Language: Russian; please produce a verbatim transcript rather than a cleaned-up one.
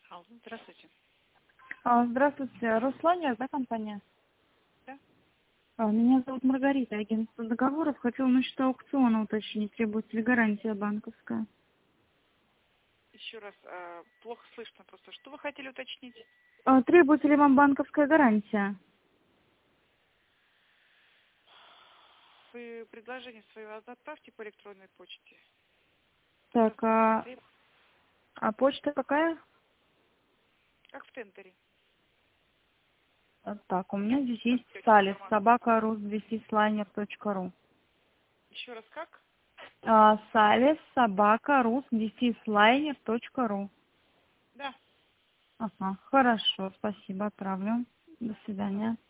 Алло, здравствуйте. А, Здравствуйте, Руслан, да, компания? Да? А, Меня зовут Маргарита, агентство договоров. Хотела насчет аукциона уточнить, требуется ли гарантия банковская. Еще раз, э, плохо слышно просто. Что вы хотели уточнить? А, Требуется ли вам банковская гарантия? Вы предложение свое отправьте по электронной почте. Так, Просто а, треб- а почта какая? как в тендере. А, Так, у меня здесь Там есть даете салис, информацию. собака рус слайнер точка ру. Еще раз, как? А, Салис, собака рус слайнер точка ру. Да. Ага, хорошо, спасибо, отправлю. До свидания.